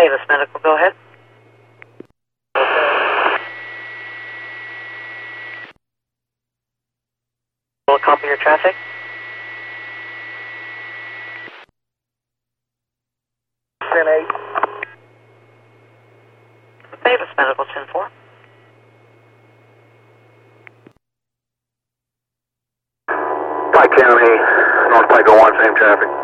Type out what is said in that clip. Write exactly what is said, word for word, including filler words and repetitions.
Davis Medical, go ahead. Will copy your traffic. ten eight. Davis Medical, ten four. Pike County, North Pike oh one, same traffic.